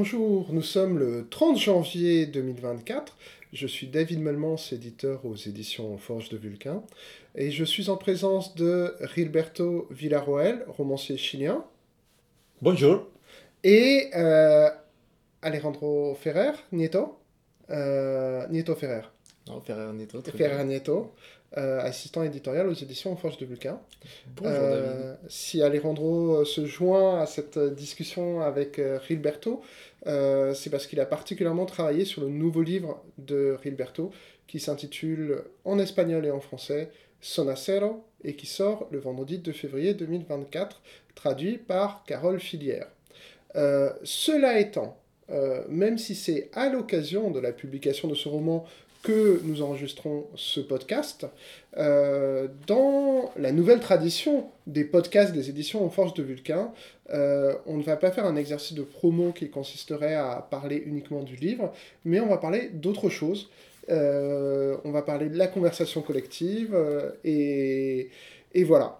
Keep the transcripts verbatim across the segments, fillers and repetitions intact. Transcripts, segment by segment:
bonjour, nous sommes le trente janvier deux mille vingt-quatre. Je suis David Melmans, éditeur aux éditions Forge de Vulcain, et je suis en présence de Gilberto Villarroel, romancier chilien. Bonjour. Et euh, Alejandro Ferrer, Nieto. Euh, Nieto Ferrer. Non, Ferrer Nieto. Ferrer Nieto, euh, assistant éditorial aux éditions Forge de Vulcain. Bonjour Euh, David. si Alejandro se joint à cette discussion avec euh, Gilberto, euh, c'est parce qu'il a particulièrement travaillé sur le nouveau livre de Gilberto qui s'intitule en espagnol et en français Sonacero et qui sort le vendredi deux février deux mille vingt-quatre, traduit par Carole Filière. Euh, cela étant, euh, même si c'est à l'occasion de la publication de ce roman que nous enregistrons ce podcast, euh, dans la nouvelle tradition des podcasts des éditions Forge de Vulcain, euh, on ne va pas faire un exercice de promo qui consisterait à parler uniquement du livre, mais on va parler d'autre chose. Euh, on va parler de la conversation collective, euh, et, et voilà.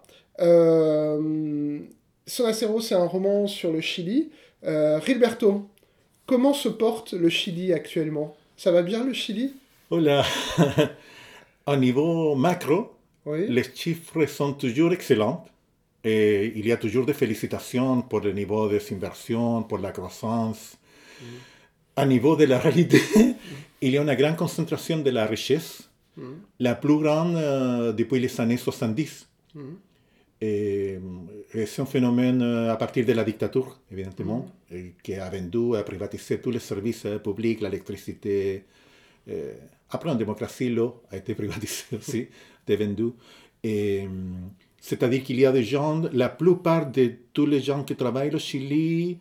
Euh, Sonacero, c'est un roman sur le Chili. Euh, Gilberto, comment se porte le Chili actuellement? Ça va bien le Chili? Hola. Au niveau macro, Oui. les chiffres sont toujours excellents. Et il y a toujours des félicitations pour le niveau des inversions, pour la croissance. Mm. À niveau de la réalité, il y a une grande concentration de la richesse, Mm. la plus grande euh, depuis les années soixante-dix. Mm. Et, et c'est un phénomène euh, à partir de la dictature, évidemment, mm. et qui a vendu, a privatisé tous les services euh, publics, l'électricité. Euh, après, en démocratie, l'eau a été privatisée aussi, de vendu. Et, c'est-à-dire qu'il y a des gens, la plupart de tous les gens qui travaillent au Chili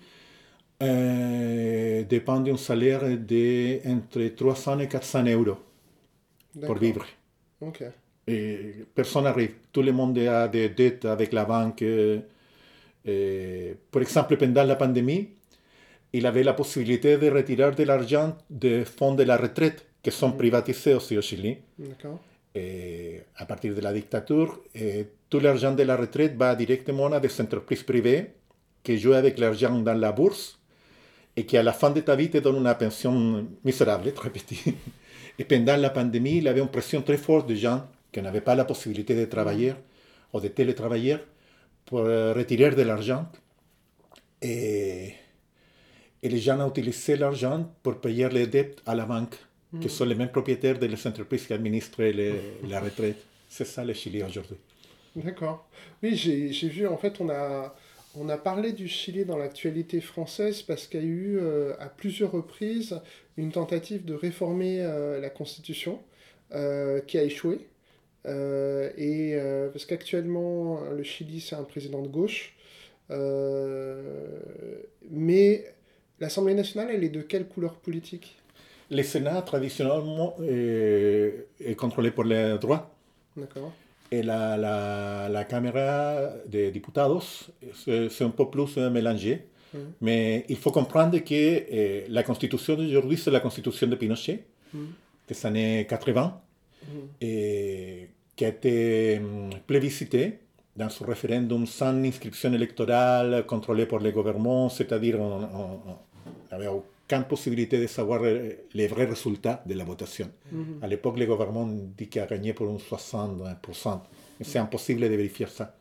euh, dépendent d'un salaire de entre trois cents et quatre cents euros pour vivre. Okay. Et personne n'arrive. Tout le monde a des dettes avec la banque. Et, par exemple, pendant la pandémie, il avait la possibilité de retirer de l'argent des fonds de la retraite qui sont mmh. privatisés aussi au Chili. D'accord. Et à partir de la dictature, et tout l'argent de la retraite va directement à des entreprises privées qui jouent avec l'argent dans la bourse et qui à la fin de ta vie te donnent une pension misérable, très petite. Et pendant la pandémie, il y avait une pression très forte de gens qui n'avaient pas la possibilité de travailler mmh. ou de télétravailler pour retirer de l'argent. Et, et les gens ont utilisé l'argent pour payer les dettes à la banque, mmh. qui sont les mêmes propriétaires des entreprises qui administrent les, la retraite. C'est ça le Chili aujourd'hui. D'accord. Oui, j'ai, j'ai vu, en fait, on a, on a parlé du Chili dans l'actualité française parce qu'il y a eu euh, à plusieurs reprises une tentative de réformer euh, la Constitution euh, qui a échoué. Euh, et euh, parce qu'actuellement, le Chili, c'est un président de gauche. Euh, mais l'Assemblée nationale, elle est de quelle couleur politique? Le Sénat, traditionnellement, est, est contrôlé par les droits. D'accord. Et la, la, la Cámara des Diputados, c'est, c'est un peu plus mélangé. Mm. Mais il faut comprendre que eh, la Constitution d'aujourd'hui, c'est la Constitution de Pinochet, mm. des années quatre-vingts, mm. et qui a été plébiscitée dans ce référendum sans inscription électorale, contrôlé par le gouvernement, c'est-à-dire on n'avait aucune possibilité de savoir les vrais résultats de la votation. Mm-hmm. À l'époque, le gouvernement dit qu'il a gagné pour un soixante pour cent, mais c'est impossible de vérifier ça.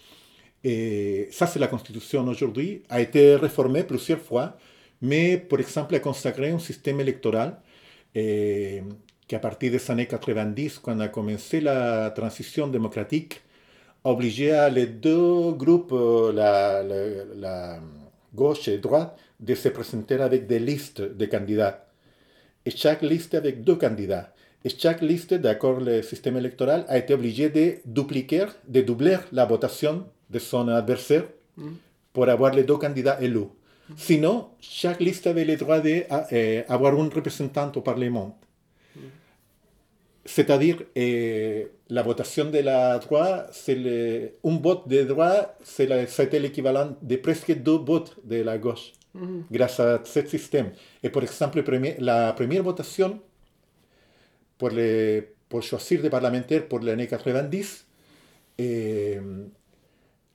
Et ça, c'est la Constitution aujourd'hui, a été réformée plusieurs fois, mais par exemple, a consacré un système électoral et, qui, à partir des années quatre-vingt-dix, quand a commencé la transition démocratique, obligeait les deux groupes, la, la, la gauche et droite, de se présenter avec des listes de candidats. Et chaque liste avec deux candidats. Et chaque liste, d'accord le système électoral, a été obligée de dupliquer, de doubler la votation de son adversaire mm. pour avoir les deux candidats élus. Mm. Sinon, chaque liste avait le droit d'avoir un représentant au Parlement. Mm. C'est-à-dire, eh, la votation de la droite, c'est le, un vote de droite, c'est la, c'était l'équivalent de presque deux votes de la gauche, mm-hmm. grâce à ce système. Et par exemple, premier, la première votation pour, les, pour choisir des parlementaires pour l'année quatre-vingt-dix, eh,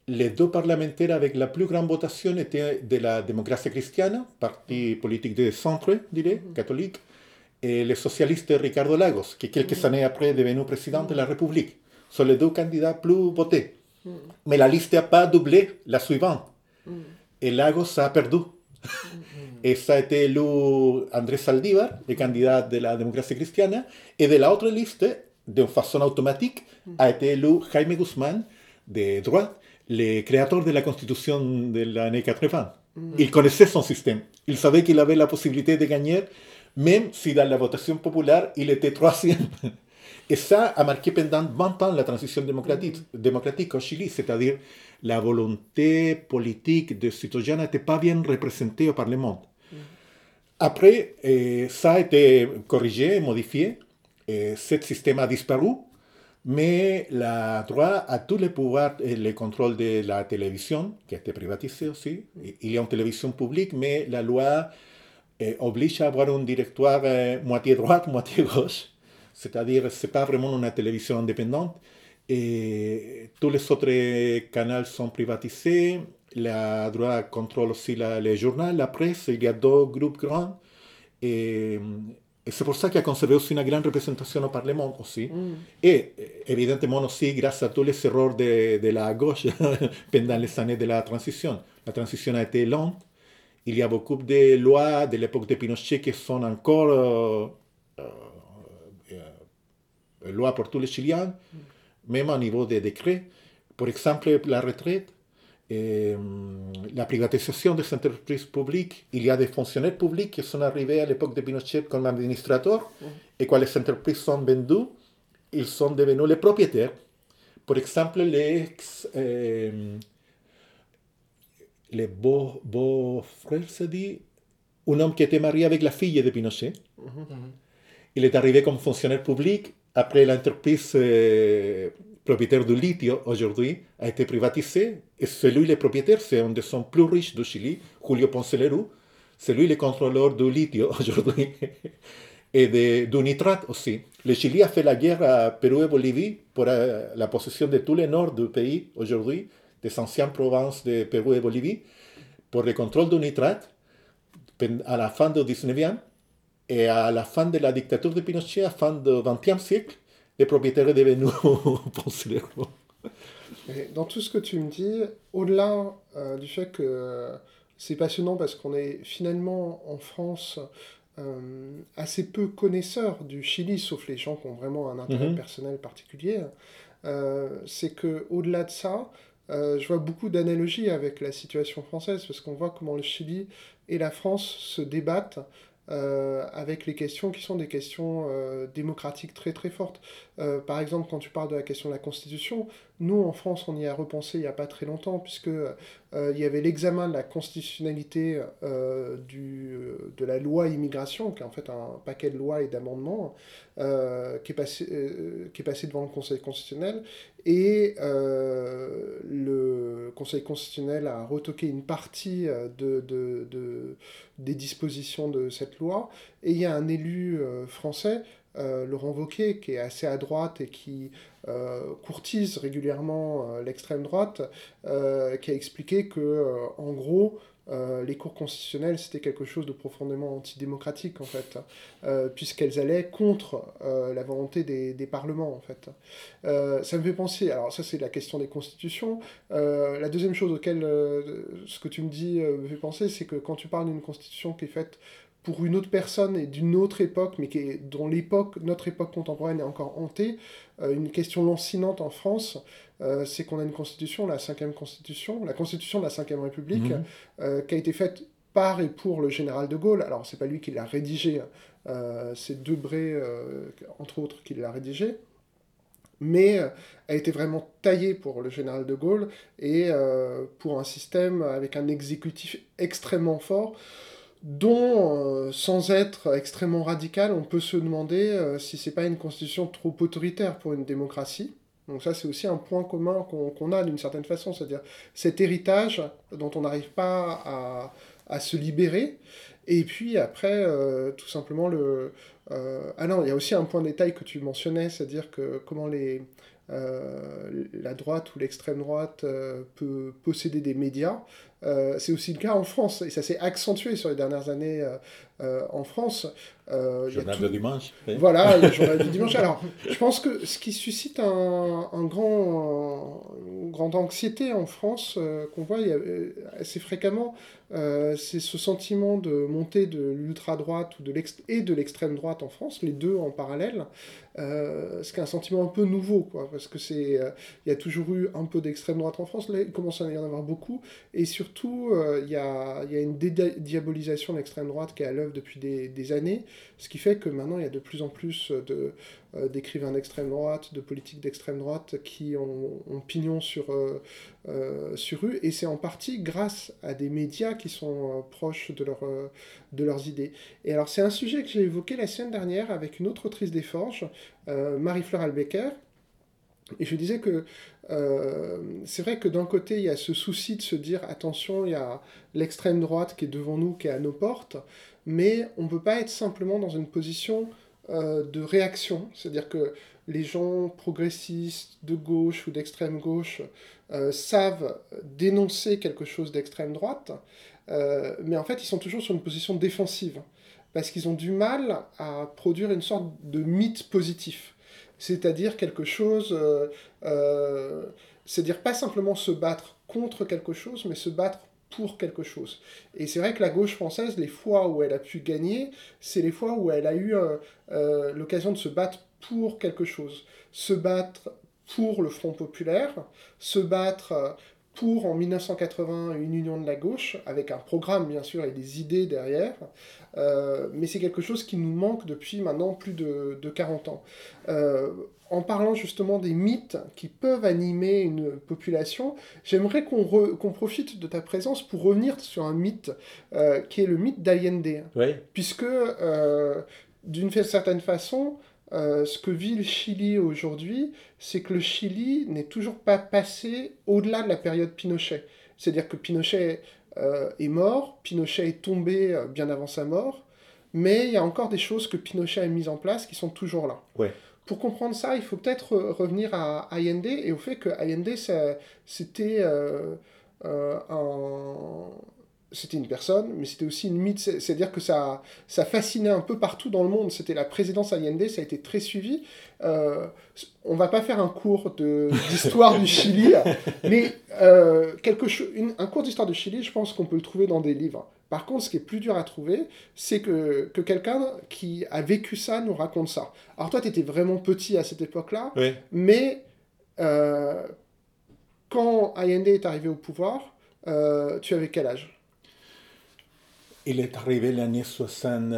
les deux parlementaires avec la plus grande votation étaient de la démocratie chrétienne, parti politique de centre, dirais, catholique, et le socialiste Ricardo Lagos, qui quelques années après est devenu président de la République. Ce sont les deux candidats plus votés. Mais la liste n'a pas doublé la suivante. Et Lagos a perdu. Et ça a été élu Andrés Saldívar, le candidat de la démocratie chrétienne, et de la autre liste, de façon automatique, a été élu Jaime Guzmán, de droite, le créateur de la Constitution de l'année quatre-vingts. Mm. Il connaissait son système. Il savait qu'il avait la possibilité de gagner, même si dans la votation populaire, il était troisième. Et ça a marqué pendant vingt ans la transition démocratique, mm. démocratique au Chili, c'est-à-dire la volonté politique des citoyens n'était pas bien représentée au Parlement. Mm. Après, eh, ça a été corrigé, modifié, et ce système a disparu. Mais la droite a tous les pouvoirs et le contrôle de la télévision, qui a été privatisée aussi. Il y a une télévision publique, mais la loi eh, oblige à avoir un directoire eh, moitié droite, moitié gauche. C'est-à-dire, ce n'est pas vraiment une télévision indépendante. Et tous les autres canaux sont privatisés. La droite contrôle aussi la, les journaux, la presse. Il y a deux groupes grands. Et, Et c'est pour ça qu'il a conservé aussi une grande représentation au Parlement aussi. Mm. Et évidemment aussi grâce à tous les erreurs de, de la gauche pendant les années de la transition. La transition a été lente. Il y a beaucoup de lois de l'époque de Pinochet qui sont encore euh, euh, euh, lois pour tous les Chiliens, mm. même au niveau des décrets. Par exemple, la retraite. Et, la privatisation des entreprises publiques, il y a des fonctionnaires publics qui sont arrivés à l'époque de Pinochet comme administrateurs, mmh. et quand les entreprises sont vendues, ils sont devenus les propriétaires. Par exemple, les, euh, les beaux, beaux frères, se dit, un homme qui était marié avec la fille de Pinochet, mmh. il est arrivé comme fonctionnaire public, après l'entreprise euh, propriétaire du litio aujourd'hui a été privatisé, et c'est lui le propriétaire, c'est un des hommes plus riches du Chili, Julio Ponce Lerou, c'est lui le contrôleur du litio aujourd'hui, et de, du nitrate aussi. Le Chili a fait la guerre à Pérou et Bolivie pour euh, la possession de tout le nord du pays aujourd'hui, des anciennes provinces de Pérou et Bolivie, pour le contrôle du nitrate à la fin du dix-neuvième, et à la fin de la dictature de Pinochet, à la fin du vingtième siècle, les propriétaires devenus Ponce Lerou. Dans tout ce que tu me dis, au-delà euh, du fait que euh, c'est passionnant parce qu'on est finalement en France euh, assez peu connaisseurs du Chili, sauf les gens qui ont vraiment un intérêt mm-hmm. personnel particulier, euh, c'est qu'au-delà de ça, euh, je vois beaucoup d'analogies avec la situation française, parce qu'on voit comment le Chili et la France se débattent Euh, avec les questions qui sont des questions euh, démocratiques très très fortes. Euh, par exemple, quand tu parles de la question de la Constitution, nous en France on y a repensé il n'y a pas très longtemps, puisque euh, il y avait l'examen de la constitutionnalité euh, du, de la loi immigration, qui est en fait un paquet de lois et d'amendements, euh, qui, est passé, euh, qui est passé devant le Conseil constitutionnel, et euh, le Conseil constitutionnel a retoqué une partie de, de, de, des dispositions de cette loi, et il y a un élu euh, français, euh, Laurent Wauquiez, qui est assez à droite et qui euh, courtise régulièrement euh, l'extrême droite, euh, qui a expliqué que, euh, en gros, Euh, les cours constitutionnelles, c'était quelque chose de profondément antidémocratique, en fait, euh, puisqu'elles allaient contre euh, la volonté des, des parlements, en fait. Euh, ça me fait penser, alors ça c'est la question des constitutions, euh, la deuxième chose auquel euh, ce que tu me dis euh, me fait penser, c'est que quand tu parles d'une constitution qui est faite pour une autre personne et d'une autre époque, mais qui est, dont l'époque, notre époque contemporaine est encore hantée, euh, une question lancinante en France, euh, c'est qu'on a une constitution, la cinquième constitution, la constitution de la cinquième République, mmh. euh, qui a été faite par et pour le général de Gaulle. Alors, c'est pas lui qui l'a rédigée, euh, c'est Debré, euh, entre autres, qui l'a rédigée, mais euh, a été vraiment taillée pour le général de Gaulle et euh, pour un système avec un exécutif extrêmement fort, dont, euh, sans être extrêmement radical, on peut se demander euh, si c'est pas une constitution trop autoritaire pour une démocratie. Donc ça, c'est aussi un point commun qu'on, qu'on a d'une certaine façon, c'est-à-dire cet héritage dont on n'arrive pas à, à se libérer. Et puis après, euh, tout simplement, le... Euh, ah non, il y a aussi un point de détail que tu mentionnais, c'est-à-dire que comment les... euh, la droite ou l'extrême droite euh, peut posséder des médias. Euh, c'est aussi le cas en France, et ça s'est accentué sur les dernières années euh, euh, en France. Euh, journal tout... de dimanche. Oui. Voilà, le journal du dimanche. Alors, je pense que ce qui suscite un, un grand, une grande anxiété en France, euh, qu'on voit assez fréquemment, euh, c'est ce sentiment de montée de l'ultra-droite ou de et de l'extrême droite en France, les deux en parallèle. Euh, ce qui est un sentiment un peu nouveau, quoi, parce que c'est, il euh, y a toujours eu un peu d'extrême droite en France, là il commence à y en avoir beaucoup, et surtout il euh, y, a, y a une dédiabolisation de l'extrême droite qui est à l'œuvre depuis des, des années, ce qui fait que maintenant il y a de plus en plus de, euh, d'écrivains d'extrême droite, de politiques d'extrême droite qui ont, ont pignon sur, euh, euh, sur rue, et c'est en partie grâce à des médias qui sont euh, proches de, leur, euh, de leurs idées. Et alors c'est un sujet que j'ai évoqué la semaine dernière avec une autre autrice des Forges, Euh, Marie-Fleur Albecker, et je disais que euh, c'est vrai que d'un côté il y a ce souci de se dire attention, il y a l'extrême droite qui est devant nous, qui est à nos portes, mais on ne peut pas être simplement dans une position euh, de réaction, c'est-à-dire que les gens progressistes de gauche ou d'extrême gauche euh, savent dénoncer quelque chose d'extrême droite, euh, mais en fait ils sont toujours sur une position défensive, parce qu'ils ont du mal à produire une sorte de mythe positif. C'est-à-dire quelque chose, euh, euh, c'est-à-dire pas simplement se battre contre quelque chose, mais se battre pour quelque chose. Et c'est vrai que la gauche française, les fois où elle a pu gagner, c'est les fois où elle a eu euh, euh, l'occasion de se battre pour quelque chose. Se battre pour le Front populaire, se battre pour, en mille neuf cent quatre-vingts, une union de la gauche, avec un programme, bien sûr, et des idées derrière, euh, mais c'est quelque chose qui nous manque depuis maintenant plus de, de quarante ans. Euh, en parlant justement des mythes qui peuvent animer une population, j'aimerais qu'on, re, qu'on profite de ta présence pour revenir sur un mythe, euh, qui est le mythe d'Allende. Oui. Puisque, euh, d'une certaine façon, Euh, ce que vit le Chili aujourd'hui, c'est que le Chili n'est toujours pas passé au-delà de la période Pinochet. C'est-à-dire que Pinochet euh, est mort, Pinochet est tombé euh, bien avant sa mort, mais il y a encore des choses que Pinochet a mises en place qui sont toujours là. Ouais. Pour comprendre ça, il faut peut-être revenir à Allende et au fait que Allende, ça, c'était euh, euh, un... C'était une personne, mais c'était aussi une mythe, c'est-à-dire que ça, ça fascinait un peu partout dans le monde. C'était la présidence Allende, ça a été très suivi. Euh, on va pas faire un cours de, d'histoire du Chili, mais euh, quelque chose, une, un cours d'histoire du Chili, je pense qu'on peut le trouver dans des livres. Par contre, ce qui est plus dur à trouver, c'est que, que quelqu'un qui a vécu ça nous raconte ça. Alors toi, tu étais vraiment petit à cette époque-là, oui. mais euh, quand Allende est arrivé au pouvoir, euh, tu avais quel âge ? Il est arrivé l'année soixante-dix,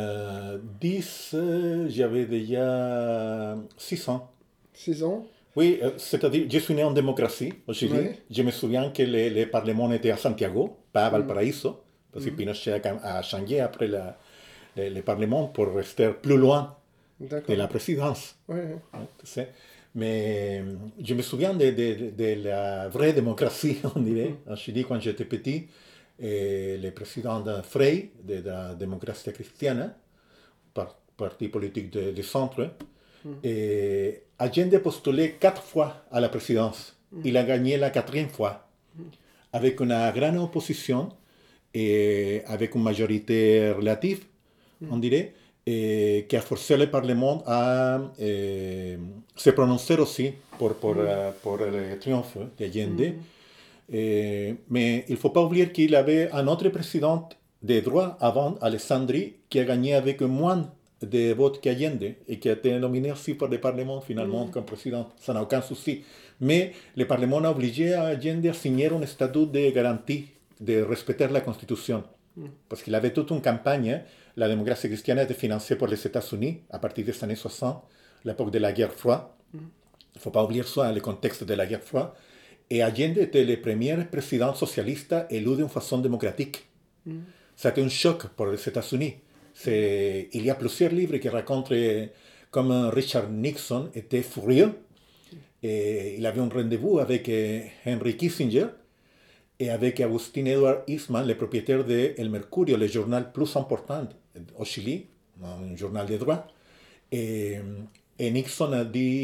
euh, j'avais déjà six ans. six ans? Oui, euh, c'est-à-dire, je suis né en démocratie au Chili. Oui. Je me souviens que le, le Parlement était à Santiago, pas à Valparaiso, mm. parce que Mm. Pinochet a, a changé après la, le, le Parlement pour rester plus loin D'accord. de la présidence. Oui. Tu sais. Mais je me souviens de, de, de la vraie démocratie, on dirait, mm. en Chili quand j'étais petit. Et le président Frei, de la démocratie chrétienne, par, parti politique de, de centre, mm. et Allende a postulé quatre fois à la présidence. Mm. Il a gagné la quatrième fois, mm. avec une grande opposition et avec une majorité relative, mm. on dirait, et qui a forcé le Parlement à eh, se prononcer aussi pour, pour, mm. uh, pour le triomphe d'Allende. Mm. Et, mais il ne faut pas oublier qu'il y avait un autre président de droit avant, Alessandri, qui a gagné avec moins de votes qu'Allende et qui a été nominé aussi par le Parlement finalement mm. comme président. Ça n'a aucun souci. Mais le Parlement a obligé à Allende à signer un statut de garantie de respecter la Constitution. Mm. Parce qu'il avait toute une campagne. La démocratie chrétienne était financée par les États-Unis à partir des années soixante, l'époque de la guerre froide. Il mm. ne faut pas oublier ça, le contexte de la guerre froide. Et Allende était le premier président socialiste élu d'une façon démocratique. Mm. C'était un choc pour les États-Unis. C'est... Il y a plusieurs livres qui racontent comment Richard Nixon était furieux. Et il avait un rendez-vous avec Henry Kissinger et avec Agustín Edward Eastman, le propriétaire de El Mercurio, le journal plus important au Chili, un journal de droit. Et, et Nixon a dit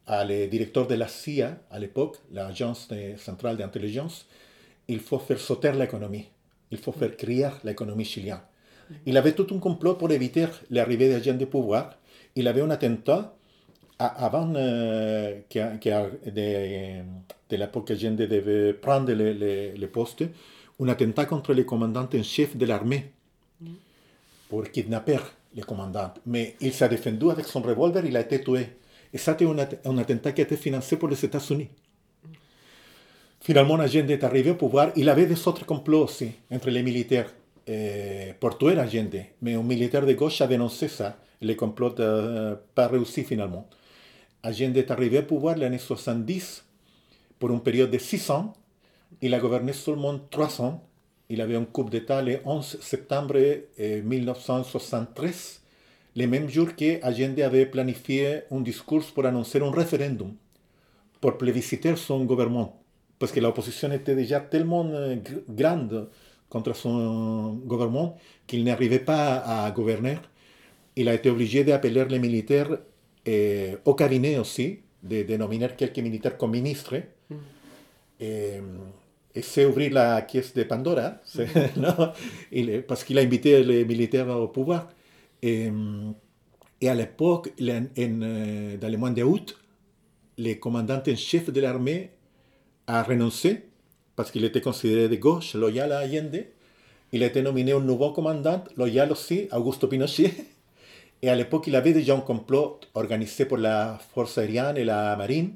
al directeur de la C I A à l'époque, l'Agence centrale d'intelligence, il faut faire sauter l'économie, il faut faire crier l'économie chilienne. Il avait tout un complot pour éviter l'arrivée d'Allende au pouvoir. Il avait un attentat à, avant euh, que, que de, de l'époque Allende devait prendre le, le, le poste, un attentat contre le commandant en chef de l'armée pour kidnapper le commandant. Mais il s'est défendu avec son revolver, il a été tué. Et ça, c'était un, un attentat qui a été financé par les États-Unis. Finalement, Allende est arrivé au pouvoir. Il avait des autres complots aussi entre les militaires eh, pour tuer Allende. Mais un militaire de gauche a dénoncé ça. Le complot n'a euh, pas réussi finalement. Allende est arrivé au pouvoir l'année soixante-dix pour une période de six ans. Il a gouverné seulement trois ans. Il avait un coup d'État le onze septembre mille neuf cent soixante-treize, le même jour que Allende avait planifié un discours pour annoncer un référendum, pour plébisciter son gouvernement. Parce que l'opposition était déjà tellement grande contre son gouvernement qu'il n'arrivait pas à gouverner. Il a été obligé d'appeler les militaires et au cabinet aussi, de, de nominer quelques militaires comme ministres. Mm. Et, et c'est ouvrir la caisse de Pandora, mm. non, il, parce qu'il a invité les militaires au pouvoir. Et, et à l'époque, en, en, dans le mois d'août, le commandant en chef de l'armée a renoncé parce qu'il était considéré de gauche, loyal à Allende. Il a été nominé un nouveau commandant, loyal aussi, Augusto Pinochet. Et à l'époque, il avait déjà un complot organisé par la force aérienne et la marine.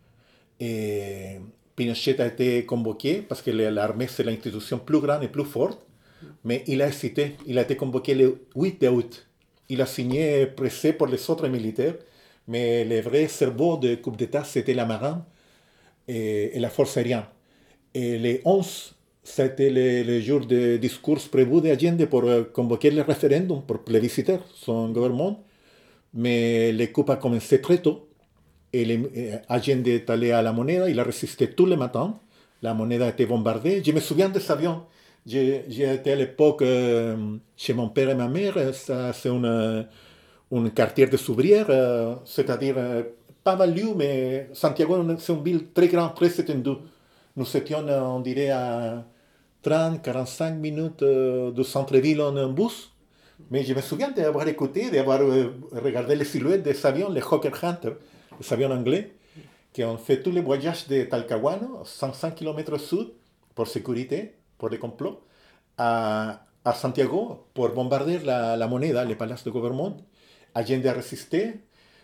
Et Pinochet a été convoqué parce que l'armée, c'est l'institution plus grande et plus forte. Mais il a hésité. Il a été convoqué le huit août. Il a signé pressé pour les autres militaires. Mais le vrai cerveau de coup d'État, c'était la marine et, et la force aérienne. Et le onze, c'était le, le jour de discours prévu d'Allende pour euh, convoquer le référendum, pour plébisciter son gouvernement. Mais le coup a commencé très tôt. Et le, euh, Allende est allé à la Moneda, il a résisté tous les matins. La Moneda a été bombardée. Je me souviens de cet avion. J'ai, j'ai été à l'époque euh, chez mon père et ma mère. Ça, c'est une, une quartier de s'ouvrière, euh, c'est-à-dire euh, pas mal lieu, mais Santiago, c'est une ville très grande, très étendue. Nous étions, on dirait, à trente à quarante-cinq minutes du centre-ville en bus. Mais je me souviens d'avoir écouté, d'avoir regardé les silhouettes des avions, les Hawker Hunter, les avions anglais, qui ont fait tous les voyages de Talcahuano, cent cinq kilomètres sud, pour sécurité, pour les complots, à, à Santiago, pour bombarder la, la Moneda, le palace de gouvernement. Allende a résisté.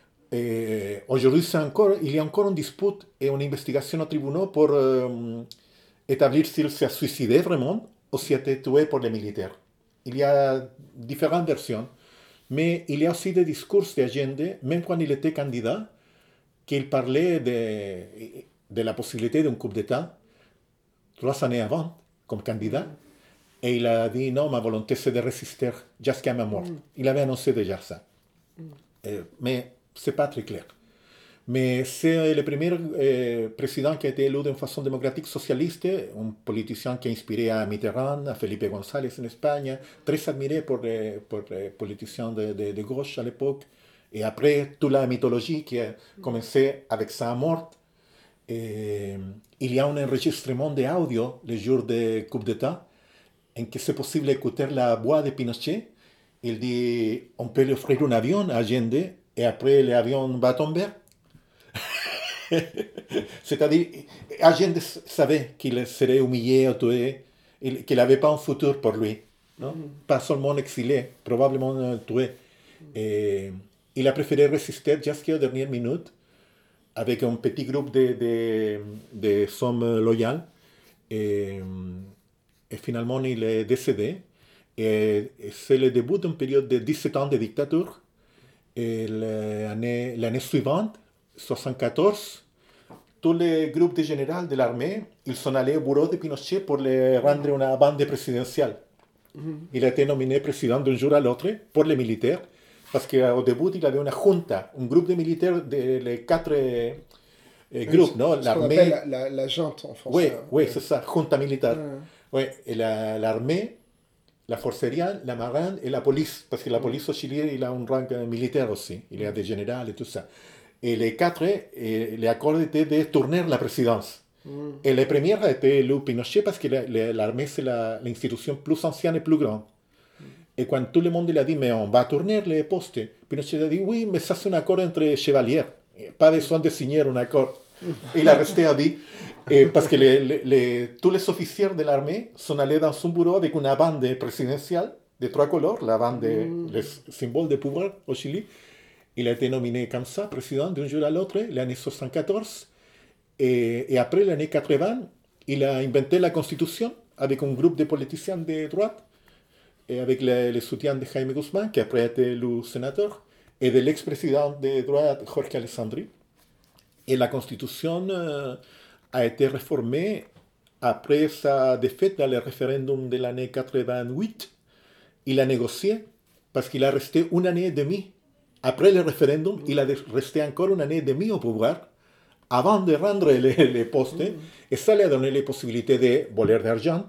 Et aujourd'hui, c'est encore, il y a encore une dispute et une investigation au tribunal pour euh, établir s'il s'est suicidé vraiment ou s'il a été tué par les militaires. Il y a différentes versions, mais il y a aussi des discours d'Allende, même quand il était candidat, qu'il parlait de, de la possibilité d'un coup d'État trois années avant, comme candidat, et il a dit non, ma volonté c'est de résister jusqu'à ma mort. Il avait annoncé déjà ça. Euh, mais c'est pas très clair. Mais c'est le premier euh, président qui a été élu d'une façon démocratique socialiste, un politicien qui a inspiré à Mitterrand, à Felipe González en Espagne, très admiré pour les, pour les politiciens de, de, de gauche à l'époque. Et après, toute la mythologie qui a commencé avec sa mort. Et il y a un enregistrement d'audio le jour du coup d'État, en que c'est possible d'écouter la voix de Pinochet. Il dit, on peut lui offrir un avion à Allende, et après l'avion va tomber. C'est-à-dire, Allende savait qu'il serait humilié ou tué, qu'il n'avait pas un futur pour lui. Non? Mm. Pas seulement exilé, probablement tué. Et il a préféré résister jusqu'aux dernières minutes avec un petit groupe de, de, de hommes loyaux. Et, et finalement, il est décédé. Et, et c'est le début d'une période de dix-sept ans de dictature. Et l'année, l'année suivante, soixante-quatorze, tous les groupes de généraux de l'armée, ils sont allés au bureau de Pinochet pour le rendre une bande présidentielle. Mm-hmm. Il a été nominé président d'un jour à l'autre pour les militaires, parce qu'au début, il avait une junta, un groupe de militaires, de, les quatre euh, groupes, non? L'armée. Ce qu'on appelle la, la, la junte en français. Oui, oui, c'est ça, junta militaire. Mm. Oui, et la, l'armée, la force aérienne, la marine et la police, parce que la police au Chili, il a un rang militaire aussi, il y a des généraux et tout ça. Et les quatre, et les accords étaient de tourner la présidence. Mm. Et les premières étaient le Pinochet parce que l'armée, c'est la, l'institution plus ancienne et plus grande. Mm. Et quand tout le monde lui a dit, mais on va tourner les postes, Pinochet a dit, oui, mais ça c'est un accord entre chevaliers. Pas besoin de signer un accord. Il a resté à vie. Et parce que les, les, les, tous les officiers de l'armée sont allés dans son bureau avec une bande présidentielle de trois couleurs, la bande, mm. le symbole de pouvoir au Chili. Il a été nominé comme ça, président d'un jour à l'autre, l'année soixante-quatorze. Et, et après l'année quatre-vingts, il a inventé la Constitution avec un groupe de politiciens de droite, et avec le, le soutien de Jaime Guzmán, qui après a été élu sénateur, et de l'ex-président de droite, Jorge Alessandri. Et la Constitution euh, a été réformée après sa défaite dans le référendum de l'année quatre-vingt-huit. Il a négocié parce qu'il a resté une année et demie. Après le référendum, mmh. il a resté encore une année et demie au pouvoir avant de rendre les, les postes. Mmh. Et ça lui a donné les possibilités de voler d'argent,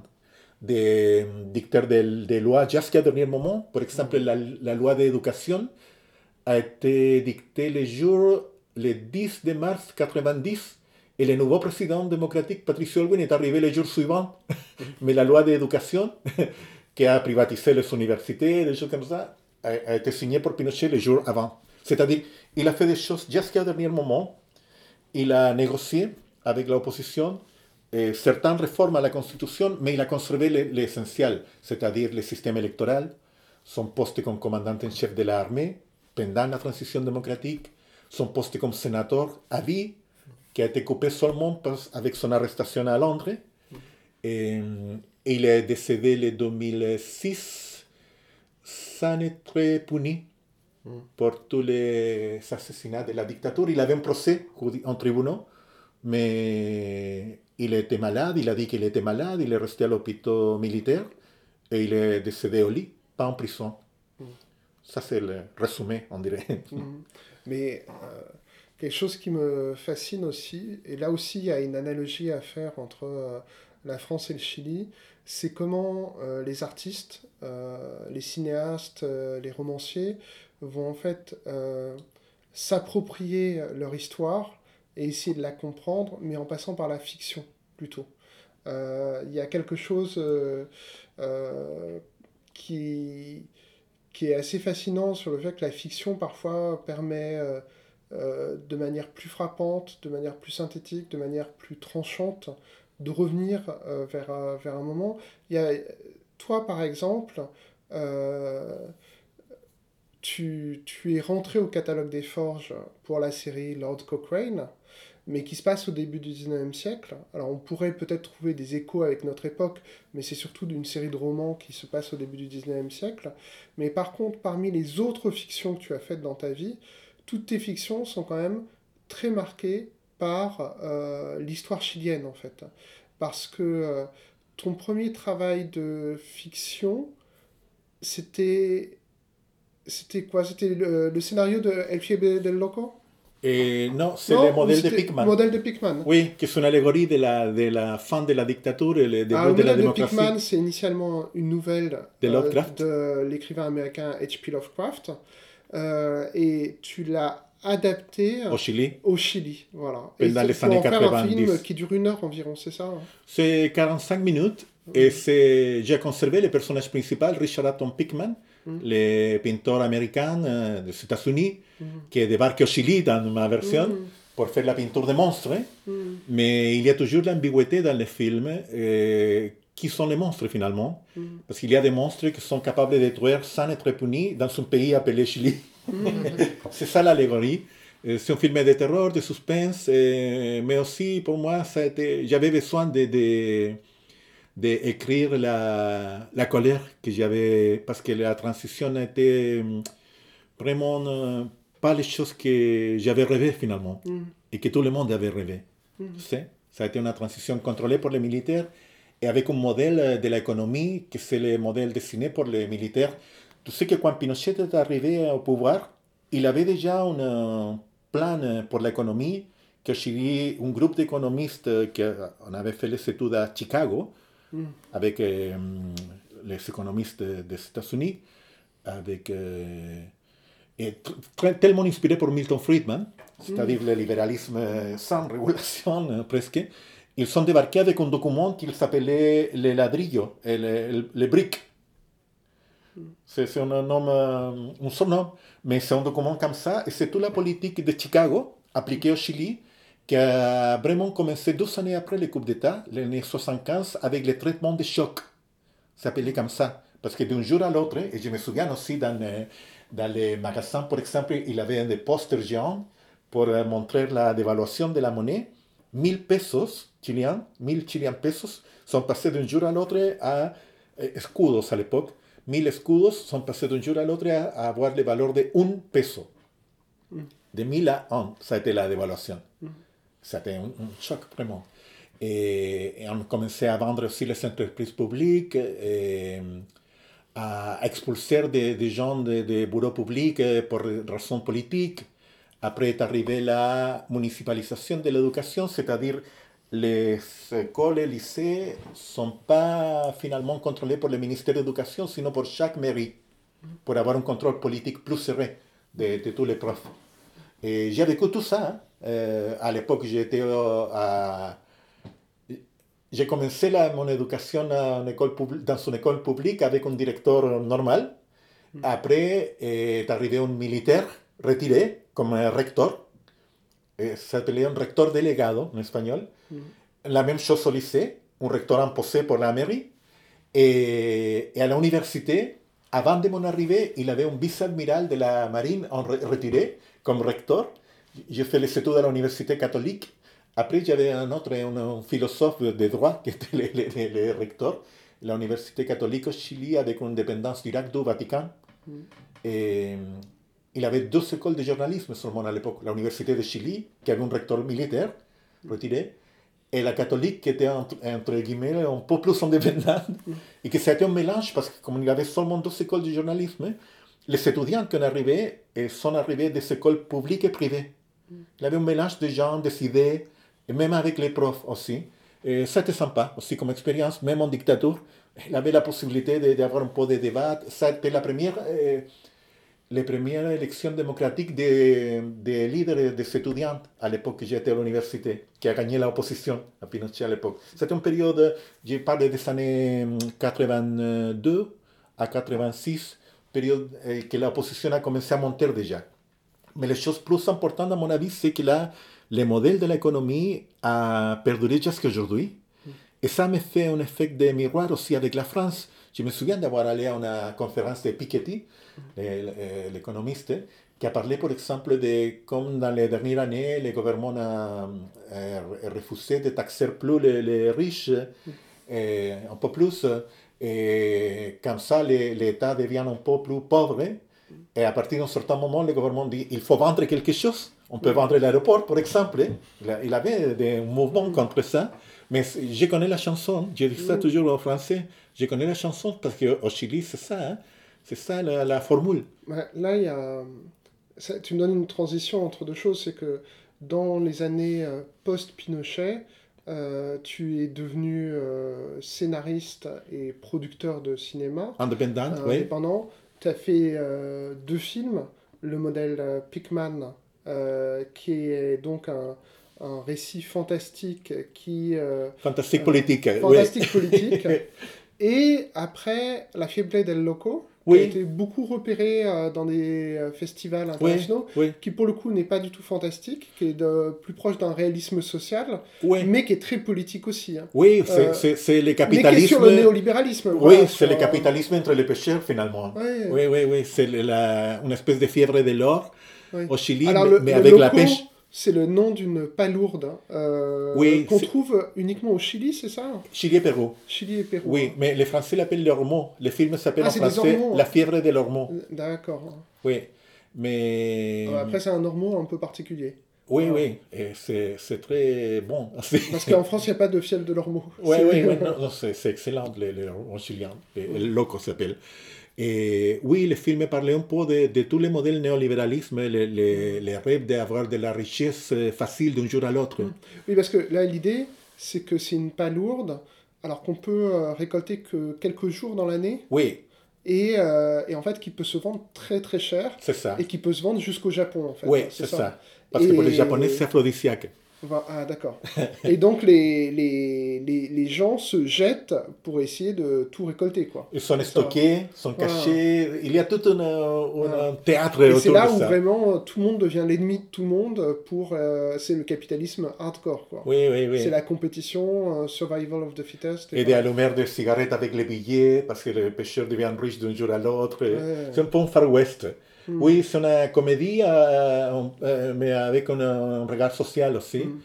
de dicter des, des lois jusqu'à dernier moment. Par exemple, mmh. la, la loi d'éducation a été dictée le jour, le dix de mars quatre-vingt-dix. Et le nouveau président démocratique, Patricio Aylwin, est arrivé le jour suivant. Mmh. Mais la loi d'éducation, qui a privatisé les universités, des choses comme ça, a été signé por Pinochet le jour avant. C'est-à-dire, il a fait des choses jusqu'à dernier moment. Il a négocié avec l'opposition eh, certaines réformes à la Constitution, mais il a conservé l'essentiel, c'est-à-dire le système électoral, son poste comme commandant en chef de l'armée pendant la transition démocratique, son poste comme sénateur à vie, qui a été coupé seulement avec son arrestation à Londres. Et, et il est décédé le deux mille six. Sans être puni mm. pour tous les assassinats de la dictature. Il avait un procès en tribunal, mais il était malade, il a dit qu'il était malade, il est resté à l'hôpital militaire et il est décédé au lit, pas en prison. Mm. Ça, c'est le résumé, on dirait. Mm. Mais euh, quelque chose qui me fascine aussi, et là aussi il y a une analogie à faire entre euh, la France et le Chili, c'est comment euh, les artistes, euh, les cinéastes, euh, les romanciers vont en fait euh, s'approprier leur histoire et essayer de la comprendre, mais en passant par la fiction plutôt. Euh, il y a quelque chose euh, euh, qui, qui est assez fascinant sur le fait que la fiction parfois permet euh, euh, de manière plus frappante, de manière plus synthétique, de manière plus tranchante, de revenir euh, vers, euh, vers un moment. Il y a, toi, par exemple, euh, tu, tu es rentré au catalogue des Forges pour la série Lord Cochrane, mais qui se passe au début du dix-neuvième siècle. Alors, on pourrait peut-être trouver des échos avec notre époque, mais c'est surtout d'une série de romans qui se passe au début du dix-neuvième siècle. Mais par contre, parmi les autres fictions que tu as faites dans ta vie, toutes tes fictions sont quand même très marquées par euh, l'histoire chilienne, en fait. Parce que euh, ton premier travail de fiction, c'était... C'était quoi? C'était le, le scénario de El Fiebre del Loco? Et non, c'est le modèle de Pickman. Le modèle de Pickman. Oui, qui est une allégorie de la, de la fin de la dictature et le début ah, de la démocratie. Le modèle de démocratie. Pickman, c'est initialement une nouvelle de, euh, de l'écrivain américain H P Lovecraft. Euh, et tu l'as adapté au Chili. Au Chili, voilà. Et dans les années quatre-vingt-dix. Faire un film qui dure une heure environ, c'est ça? Hein? C'est quarante-cinq minutes. Mm. Et c'est, j'ai conservé le personnage principal, Richard Upton Pickman, mm. le pinteur américain euh, des États-Unis, mm. qui débarque au Chili dans ma version mm. pour faire la peinture de monstres. Mm. Mais il y a toujours l'ambiguïté dans les films. Euh, qui sont les monstres finalement? Mm. Parce qu'il y a des monstres qui sont capables de détruire sans être punis dans un pays appelé Chili. Mm. C'est ça l'allégorie. C'est un film de terreur, de suspense, et, mais aussi pour moi, ça a été, j'avais besoin de, de, d'écrire la, la colère que j'avais, parce que la transition était vraiment euh, pas les choses que j'avais rêvé finalement, mm. et que tout le monde avait rêvé. Mm. C'est, ça a été une transition contrôlée par les militaires, et avec un modèle de l'économie, que c'est le modèle dessiné par les militaires. Tu sais que quand Pinochet est arrivé au pouvoir, il avait déjà un plan pour l'économie, que Chili, un groupe d'économistes qui on avait fait les études à Chicago, mm. avec euh, les économistes des États-Unis, avec, euh, et tellement inspiré par Milton Friedman, c'est-à-dire mmh. le libéralisme sans régulation presque, ils sont débarqués avec un document qu'ils s'appelait les ladrillos, les, les, les briques. C'est, c'est un nom, un surnom, mais c'est un document comme ça, et c'est toute la politique de Chicago appliquée au Chili, qui a vraiment commencé deux années après le coup d'État, l'année soixante-quinze, avec les traitements de choc. Ça s'appelait comme ça. Parce que d'un jour à l'autre, et je me souviens aussi dans, dans les magasins, par exemple, il y avait des posters géants pour montrer la dévaluation de la monnaie. mille pesos chiliens, mille chiliens pesos, sont passés d'un jour à l'autre à escudos à l'époque. mille escudos sont passés d'un jour à l'autre à, à avoir les valeurs de un peso. De mille à un, ça a été la dévaluation. C'était un, un choc vraiment. Et, et on commençait à vendre aussi les entreprises publiques, et à expulser des, des gens des de bureaux publics pour raisons politiques. Après est arrivée la municipalisation de l'éducation, c'est-à-dire les écoles et lycées ne sont pas finalement contrôlés par le ministère de l'Éducation, sinon par chaque mairie, pour avoir un contrôle politique plus serré de, de tous les profs. Et j'ai vécu tout ça. Hein. Euh, à l'époque, j'étais euh, à... J'ai commencé la, mon éducation en école publi- dans une école publique avec un directeur normal. Après est arrivé un militaire retiré comme un recteur. Ça s'appelait un recteur délégado en espagnol. Mm. La même chose au lycée, un recteur imposé par la mairie. Et, et à l'université, avant de mon arrivée, il avait un vice-amiral de la marine en re- retiré comme recteur. J'ai fait les études à l'université catholique. Après, j'avais un autre, un, un philosophe de droit qui était le, le, le, le recteur. L'université catholique au Chili avec une dépendance directe du Vatican. Mm. Et il avait deux écoles de journalisme seulement à l'époque. L'université de Chili, qui avait un recteur militaire retiré, et la catholique, qui était entre, entre guillemets un peu plus indépendante, mm. et que c'était un mélange, parce que comme il avait seulement deux écoles de journalisme, les étudiants qui sont arrivés sont arrivés des écoles publiques et privées. Mm. Il y avait un mélange de gens, des idées, et même avec les profs aussi. Et c'était sympa aussi comme expérience, même en dictature. Il avait la possibilité de, d'avoir un peu de débat. C'était la première... Euh, les premières élections démocratiques des, des leaders des étudiants à l'époque que j'étais à l'université, qui a gagné l'opposition à Pinochet à l'époque. C'était une période, je parle des années quatre-vingt-deux à quatre-vingt-six, période que l'opposition a commencé à monter déjà. Mais les choses plus importantes, à mon avis, c'est que là, le modèle de l'économie a perduré jusqu'à aujourd'hui. Et ça me fait un effet de miroir aussi avec la France. Je me souviens d'avoir allé à une conférence de Piketty, l'économiste, qui a parlé, par exemple, de comme dans les dernières années, le gouvernement a, a refusé de taxer plus les, les riches, et un peu plus, et comme ça, les, l'État devient un peu plus pauvre. Et à partir d'un certain moment, le gouvernement dit il faut vendre quelque chose. On peut vendre l'aéroport, par exemple. Il avait des mouvements contre ça. Mais je connais la chanson, je dis ça toujours en français, je connais la chanson parce qu'au Chili, c'est ça, hein? C'est ça la, la formule. Ouais, là, il y a... Ça, tu me donnes une transition entre deux choses, c'est que dans les années euh, post-Pinochet, euh, tu es devenu euh, scénariste et producteur de cinéma. Indépendant, euh, oui. Indépendant. Tu as fait euh, deux films, le modèle euh, Pickman, euh, qui est donc un... un récit fantastique qui... Euh, fantastique euh, politique. Fantastique oui. politique. Et après, La Fiebre del Loco, oui. qui a été beaucoup repéré euh, dans des euh, festivals internationaux, oui. Oui. qui pour le coup n'est pas du tout fantastique, qui est de, plus proche d'un réalisme social, oui. mais qui est très politique aussi. Hein. Oui, c'est, euh, c'est, c'est le capitalisme... Mais qui est sur le néolibéralisme. Oui, voilà, c'est sur, le capitalisme entre les pêcheurs finalement. Oui, oui, oui, oui. C'est la, une espèce de fièvre de l'or oui. au Chili, Alors, mais, le, mais le avec loco, la pêche. C'est le nom d'une palourde euh, oui, qu'on c'est... trouve uniquement au Chili, c'est ça? Chili et Pérou. Chili et Pérou. Oui, hein. Mais les Français l'appellent l'ormeau. Le film s'appelle ah, en français ormeaux, La hein. fièvre de l'ormeau. D'accord. Oui, mais... Alors après, c'est un ormeau un peu particulier. Oui, ah. oui, et c'est, c'est très bon. Parce qu'en France, il n'y a pas de fièvre de l'ormeau. Oui, oui, oui, non, non, c'est, c'est excellent, le, le, le chilien, le, le loco s'appelle. Et oui, le film parlait un peu de, de tous les modèles néolibéralisme, les, les, les rêves d'avoir de la richesse facile d'un jour à l'autre. Oui, parce que là, l'idée, c'est que c'est une palourde, alors qu'on peut euh, récolter que quelques jours dans l'année. Oui. Et, euh, et en fait, qui peut se vendre très très cher. C'est ça. Et qui peut se vendre jusqu'au Japon, en fait. Oui, c'est, c'est ça. ça. Parce Et... que pour les Japonais, c'est aphrodisiaque. Ah, d'accord. Et donc, les, les, les, les gens se jettent pour essayer de tout récolter, quoi. Ils sont C'est stockés, ça. sont cachés. Ouais. Il y a tout un, un ouais. théâtre Et autour de ça. c'est là où vraiment tout le monde devient l'ennemi de tout le monde. Pour, euh, c'est le capitalisme hardcore, quoi. Oui, oui, oui. C'est la compétition, uh, survival of the fittest. Et, et des allumeurs de cigarettes avec les billets, parce que les pêcheurs deviennent riches d'un jour à l'autre. Ouais. C'est un peu un Far West. Mm. Oui, c'est une comédie, euh, euh, mais avec un, un regard social aussi. Mm.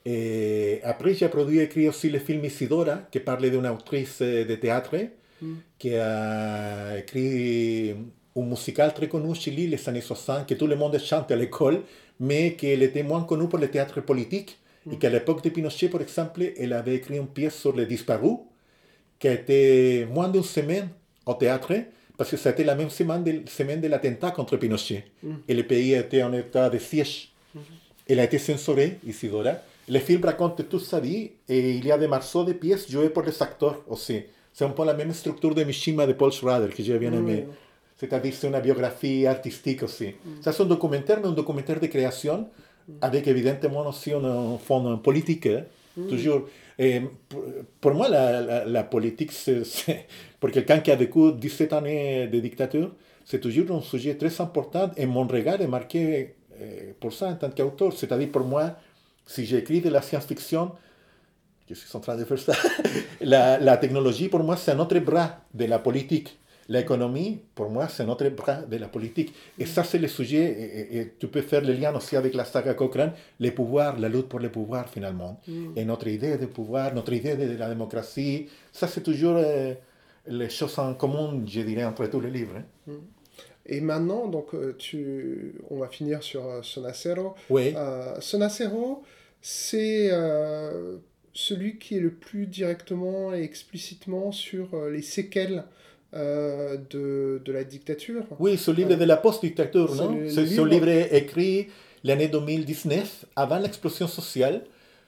Et après, j'ai produit et écrit aussi le film Isidora, qui parlait d'une actrice de théâtre, mm. qui a écrit un musical très connu au Chili, les années soixante, que tout le monde chante à l'école, mais qu'elle était moins connue pour le théâtre politique, mm. et qu'à l'époque de Pinochet, par exemple, elle avait écrit une pièce sur les disparus, qui a été moins d'une semaine au théâtre, parce que c'était la même semaine de, semaine de l'attentat contre Pinochet. Mm. Et le pays était en état de siège. Mm. Elle a été censurée, Isidora. Le film raconte toute sa vie et il y a des morceaux de pièces joués par les acteurs aussi. C'est un peu la même structure de Mishima de Paul Schrader que j'ai bien aimé. Mm. C'est-à-dire c'est une biographie artistique aussi. Mm. Ça c'est un documentaire, mais un documentaire de création mm. avec évidemment aussi un, un fond politique. Hein, mm. Toujours. Et pour, pour moi, la, la, la politique, c'est, c'est, pour quelqu'un qui a vécu dix-sept années de dictature, c'est toujours un sujet très important et mon regard est marqué euh, pour ça en tant qu'auteur. C'est-à-dire pour moi, si j'écris de la science-fiction, je suis en train de faire ça, la, la technologie pour moi c'est un autre bras de la politique. L'économie, pour moi, c'est un autre bras de la politique. Et ça, c'est le sujet, et, et, et tu peux faire le lien aussi avec la saga Cochrane, les pouvoirs, la lutte pour le pouvoir finalement. Mm. Et notre idée de pouvoir, notre idée de la démocratie, ça c'est toujours euh, les choses en commun, je dirais, entre tous les livres. Hein. Mm. Et maintenant, donc, tu... on va finir sur euh, Sonacero. Oui. Euh, Sonacero, c'est euh, celui qui est le plus directement et explicitement sur euh, les séquelles euh, de, de la dictature. Oui, ce livre euh, de la post-dictature, non? C'est ce livre écrit l'année deux mille dix-neuf, avant l'explosion sociale.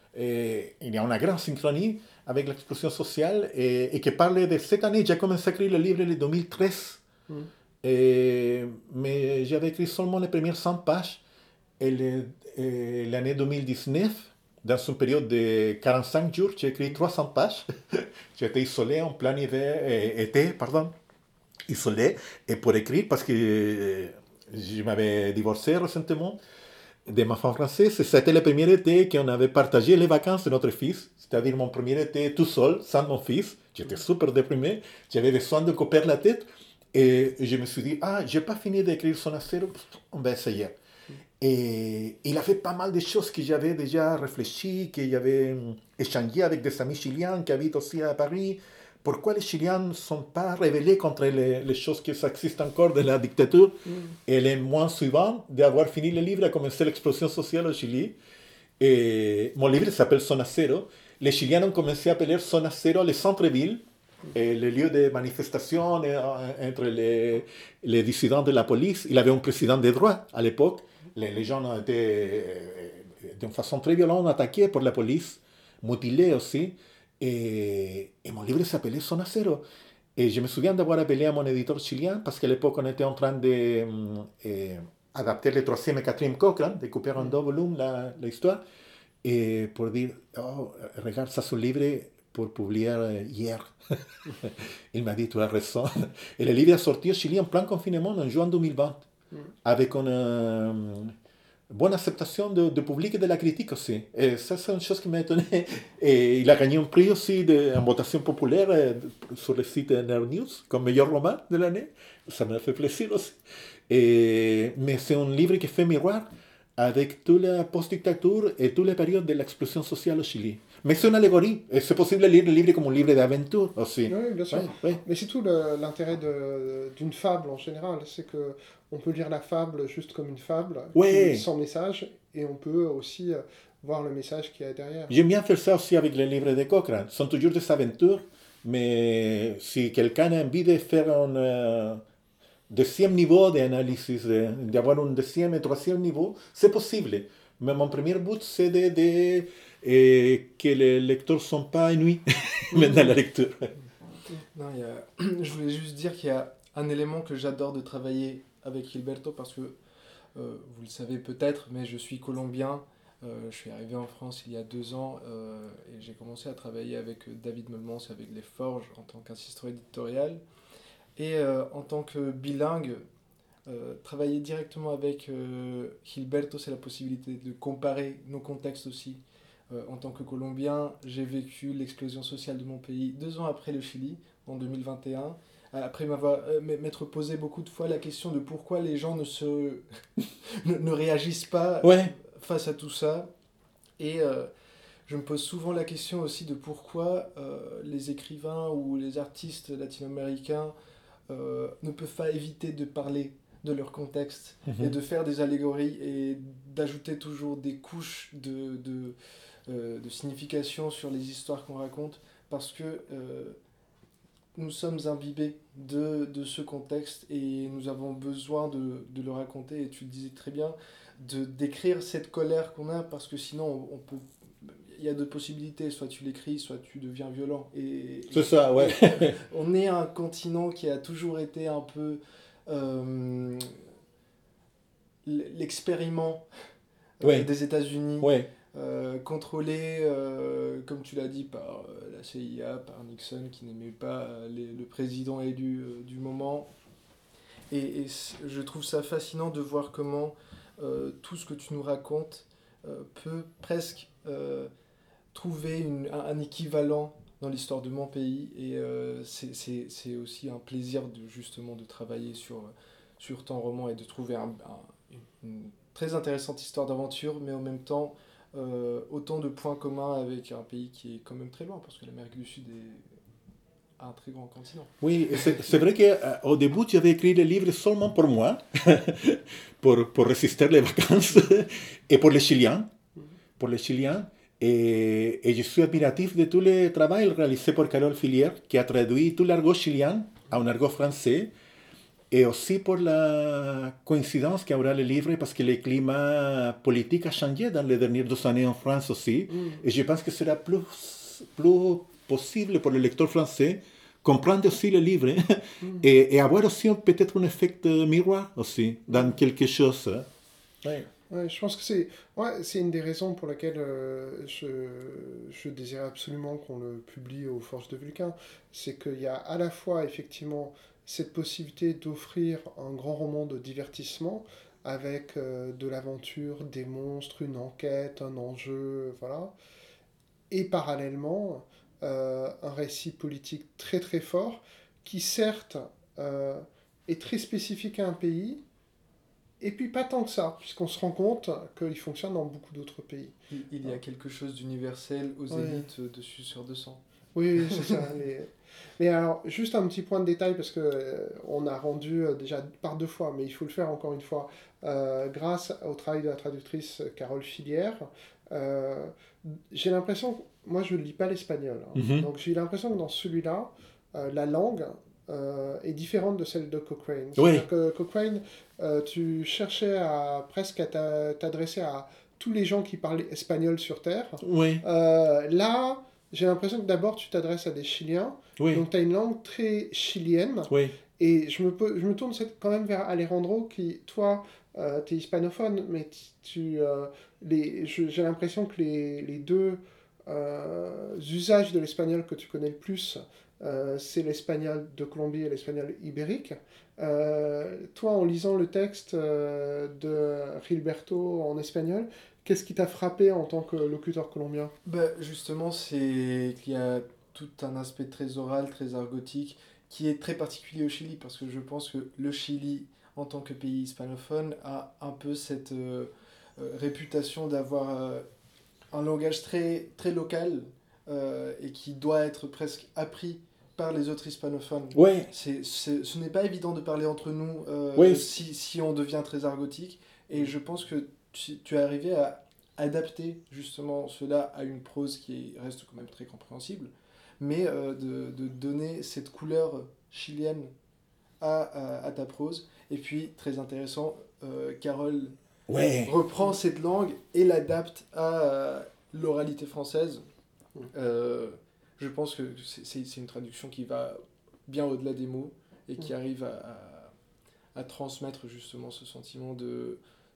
Et il y a une grande synchronie avec l'explosion sociale et, et qui parle de cette année. J'ai commencé à écrire le livre en deux mille treize. Mm. Et, mais j'avais écrit seulement les premières cent pages. Et, le, et l'année deux mille dix-neuf, dans une période de quarante-cinq jours, j'ai écrit trois cents pages. J'étais isolé en plein hiver, et, été, pardon, isolé, et pour écrire, parce que je m'avais divorcé récemment de ma femme française. C'était le premier été qu'on avait partagé les vacances de notre fils, c'est-à-dire mon premier été tout seul, sans mon fils. J'étais super déprimé, j'avais besoin de couper la tête. Et je me suis dit, ah, j'ai pas fini d'écrire Sonacero, on va essayer. Et il a fait pas mal de choses que j'avais déjà réfléchi, que j'avais échangé avec des amis chiliens qui habitent aussi à Paris. Pourquoi les Chiliens ne sont pas rebellés contre les, les choses qui existent encore de la dictature? Mm. Et le mois suivant, d'avoir fini le livre, a commencé l'explosion sociale au Chili. Et mon livre s'appelle Sonacero. Les Chiliens ont commencé à appeler Sonacero les centres-villes. Et le lieu de manifestation entre les, les dissidents de la police. Il avait un président de droit à l'époque. Les, les gens ont été d'une façon très violente attaqués par la police, mutilés aussi. Et, et mon livre s'appelait Sonacero. Et je me souviens d'avoir appelé à mon éditeur chilien parce qu'à l'époque on était en train d'adapter le troisième et quatrième Cochrane, de couper en deux volumes l'histoire. Et pour dire, oh, regarde, ça c'est un livre pour publier hier. Il m'a dit, tu as raison. Et le livre est sorti au Chili en plein confinement en juin deux mille vingt, mm. avec une euh, bonne acceptation de, de public et de la critique aussi. Et ça, c'est une chose qui m'a étonné. Et il a gagné un prix aussi de, en votation populaire euh, sur le site Nerd News, comme meilleur roman de l'année. Ça m'a fait plaisir aussi. Et, mais c'est un livre qui fait miroir avec toute la post-dictature et toute la période de l'explosion sociale au Chili. Mais c'est une allégorie. Et c'est possible de lire le livre comme un livre d'aventure aussi. Oui, bien sûr. Oui, oui. Mais c'est tout le, l'intérêt de, d'une fable en général. C'est qu'on peut lire la fable juste comme une fable, oui. sans message, et on peut aussi voir le message qu'il y a derrière. J'aime bien faire ça aussi avec les livres de Cochrane. Ce sont toujours des aventures, mais si quelqu'un a envie de faire un euh, deuxième niveau d'analyse, d'avoir un deuxième et troisième niveau, c'est possible. Mais mon premier but, c'est de... de et que les lecteurs ne sont pas ennuis dans la lecture. Non, il y a... Je voulais juste dire qu'il y a un élément que j'adore de travailler avec Gilberto parce que euh, vous le savez peut-être, mais je suis colombien. Euh, je suis arrivé en France il y a deux ans euh, et j'ai commencé à travailler avec David Meulmans, avec Les Forges, en tant qu'assistant éditorial. Et euh, en tant que bilingue, euh, travailler directement avec euh, Gilberto, c'est la possibilité de comparer nos contextes aussi. Euh, en tant que Colombien, j'ai vécu l'explosion sociale de mon pays deux ans après le Chili, en deux mille vingt et un. Après m'avoir, euh, m'être posé beaucoup de fois la question de pourquoi les gens ne, se, ne, ne réagissent pas Ouais, face à tout ça. Et euh, je me pose souvent la question aussi de pourquoi euh, les écrivains ou les artistes latino-américains euh, ne peuvent pas éviter de parler de leur contexte et mhm. de faire des allégories et d'ajouter toujours des couches de, de, euh, de signification sur les histoires qu'on raconte parce que euh, nous sommes imbibés de, de ce contexte et nous avons besoin de, de le raconter et tu le disais très bien, de décrire cette colère qu'on a parce que sinon on, on peut il y a deux possibilités, soit tu l'écris, soit tu deviens violent. Et, C'est et, ça, ouais. et on est un continent qui a toujours été un peu euh, l'expériment euh, Ouais, des États-Unis, ouais. euh, contrôlé, euh, comme tu l'as dit, par euh, la C I A, par Nixon, qui n'aimait pas euh, les- le président élu euh, du moment. Et, et je trouve ça fascinant de voir comment euh, tout ce que tu nous racontes euh, peut presque euh, trouver une, un, un équivalent dans l'histoire de mon pays. Et euh, c'est c'est- c'est aussi un plaisir de, justement de travailler sur, sur ton roman et de trouver un, un- une très intéressante histoire d'aventure, mais en même temps euh, autant de points communs avec un pays qui est quand même très loin, parce que l'Amérique du Sud est un très grand continent. Oui, c'est c'est vrai qu'au début, j'avais écrit le livre seulement pour moi, pour, pour résister les vacances, et pour les Chiliens. Pour les Chiliens. Et, et je suis admiratif de tout le travail réalisé par Carole Filière, qui a traduit tout l'argot chilien à un argot français, et aussi pour la coïncidence qu'aura le livre, parce que le climat politique a changé dans les dernières deux années en France aussi, Mm. et je pense que sera plus, plus possible pour le lecteur français comprendre aussi le livre Mm. et, et avoir aussi peut-être un effet miroir aussi dans Mm. quelque chose. Ouais. Ouais, je pense que c'est ouais, c'est une des raisons pour lesquelles euh, je, je désire absolument qu'on le publie aux Forges de Vulcain. C'est qu'il y a à la fois effectivement cette possibilité d'offrir un grand roman de divertissement avec euh, de l'aventure, des monstres, une enquête, un enjeu, voilà. Et parallèlement, euh, un récit politique très très fort qui certes euh, est très spécifique à un pays, et puis pas tant que ça, puisqu'on se rend compte qu'il fonctionne dans beaucoup d'autres pays. Il, il y a quelque chose d'universel aux Ouais. zéniths de Suceur de sang. Oui, oui, c'est ça. les- Mais alors, juste un petit point de détail, parce que euh, on a rendu euh, déjà par deux fois, mais il faut le faire encore une fois, euh, grâce au travail de la traductrice euh, Carole Filière. euh, j'ai l'impression, moi je ne lis pas l'espagnol, hein. Mhm. Donc j'ai l'impression que dans celui-là, euh, la langue euh, est différente de celle de Cochrane. C'est-à-dire Oui, que Cochrane, euh, tu cherchais à presque à t'a- t'adresser à tous les gens qui parlaient espagnol sur Terre. oui, Euh, là, j'ai l'impression que d'abord tu t'adresses à des Chiliens, oui, donc tu as une langue très chilienne, oui. et je me, po- je me tourne cette- quand même vers Alejandro, qui, toi, tu es hispanophone, mais t- tu, euh, les, je- j'ai l'impression que les, les deux euh, usages de l'espagnol que tu connais le plus, euh, c'est l'espagnol de Colombie et l'espagnol ibérique. Euh, toi, en lisant le texte euh, de Gilberto en espagnol, qu'est-ce qui t'a frappé en tant que locuteur colombien? Bah, justement, c'est qu'il y a tout un aspect très oral, très argotique, qui est très particulier au Chili, parce que je pense que le Chili, en tant que pays hispanophone, a un peu cette euh, euh, réputation d'avoir euh, un langage très, très local euh, et qui doit être presque appris par les autres hispanophones. Oui, C'est, c'est- ce n'est pas évident de parler entre nous oui, euh, si, si on devient très argotique, et je pense que tu, tu es arrivé à adapter justement cela à une prose qui reste quand même très compréhensible, mais euh, de, de donner cette couleur chilienne à, à, à ta prose. Et puis, très intéressant, euh, Carole oui. reprend cette langue et l'adapte à euh, l'oralité française. Euh, je pense que c'est c'est- c'est une traduction qui va bien au-delà des mots et qui arrive à, à- à transmettre justement ce sentiment de,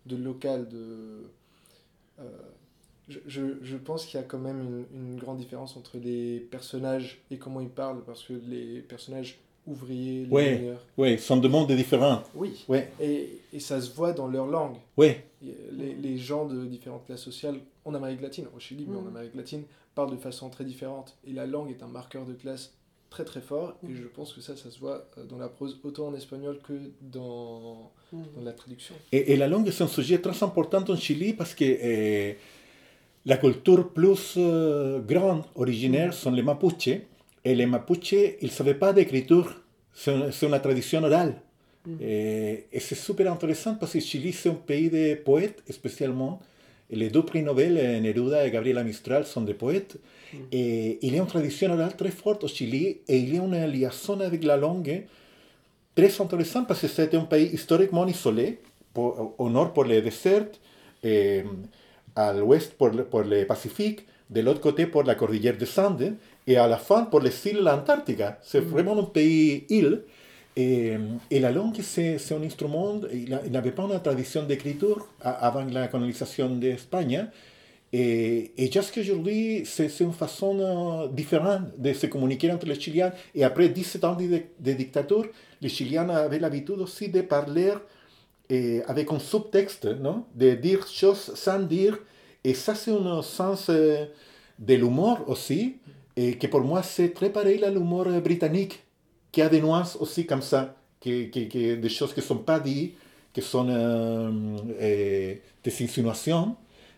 de local, de... Euh, je, je, je pense qu'il y a quand même une, une grande différence entre les personnages et comment ils parlent, parce que les personnages ouvriers, les Oui, mineurs... oui, sont de mondes différents. Oui, Oui, et, et ça se voit dans leur langue. oui, Les, les gens de différentes classes sociales, en Amérique latine, au Chili, mais en Amérique latine, parlent de façon très différente. Et la langue est un marqueur de classe très très fort, et je pense que ça, ça se voit dans la prose, autant en espagnol que dans, dans la traduction. Et, et la langue est un sujet très important en Chili parce que eh, la culture plus euh, grande, originaire, sont les Mapuches. Et les Mapuches, ils ne savaient pas d'écriture. C'est une, c'est une tradition orale. Mm. Et, et c'est super intéressant parce que Chili, c'est un pays de poètes, spécialement. Et les deux prix Nobel, Neruda et Gabriela Mistral, sont des poètes. Mm. Et il y a une tradition orale très forte au Chili. Et il y a une liaison avec la langue très intéressante parce que c'était un pays historiquement isolé. Pour, au nord, pour les déserts. Et, à l'ouest pour le, pour le Pacifique, de l'autre côté pour la cordillère des Andes, et à la fin pour les îles l'Antarctique. C'est mm. vraiment un pays-île. Et, et la langue, c'est, c'est un instrument, il n'avait pas une tradition d'écriture avant la colonisation d'Espagne. Et, et jusqu'à aujourd'hui, c'est, c'est une façon différente de se communiquer entre les Chiliens. Et après dix-sept ans de, de dictature, les Chiliens avaient l'habitude aussi de parler et avec un sous-texte, non? De dire choses sans dire. Et ça, c'est un sens euh, de l'humour aussi, et que pour moi, c'est très pareil à l'humour britannique, qui a des nuances aussi comme ça, qui, qui, qui, des choses qui ne sont pas dites, qui sont euh, euh, des insinuations,